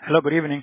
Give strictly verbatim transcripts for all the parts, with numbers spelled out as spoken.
Hello, good evening.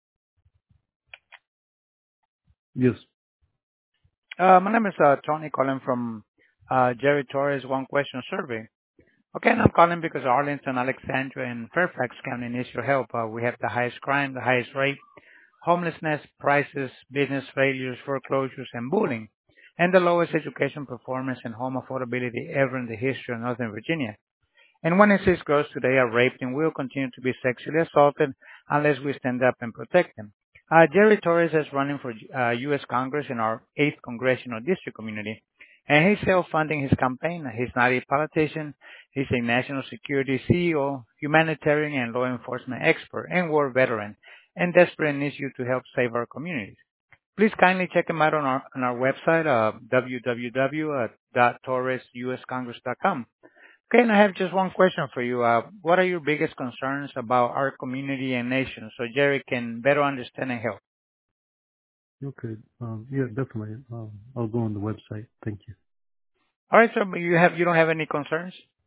Yes. Uh, my name is uh, Tony calling from uh, Jerry Torres One Question Survey. Okay, and I'm calling because Arlington, Alexandria, and Fairfax County needs your help. Uh, we have the highest crime, the highest rate, homelessness, prices, business failures, foreclosures, and bullying, and the lowest education performance and home affordability ever in the history of Northern Virginia. And one in six girls today are raped and will continue to be sexually assaulted unless we stand up and protect them. Uh, Jerry Torres is running for uh, U S. Congress in our eighth Congressional District community, and he's self-funding his campaign. He's not a politician. He's a national security C E O, humanitarian and law enforcement expert, and war veteran, and desperate needs you to help save our communities. Please kindly check him out on our, on our website, uh, w w w dot torres u s congress dot com. Okay, and I have just one question for you. Uh, what are your biggest concerns about our community and nation so Jerry can better understand and help? Okay. Um, yeah, definitely. Um, I'll go on the website. Thank you. All right, sir, but you have you don't have any concerns?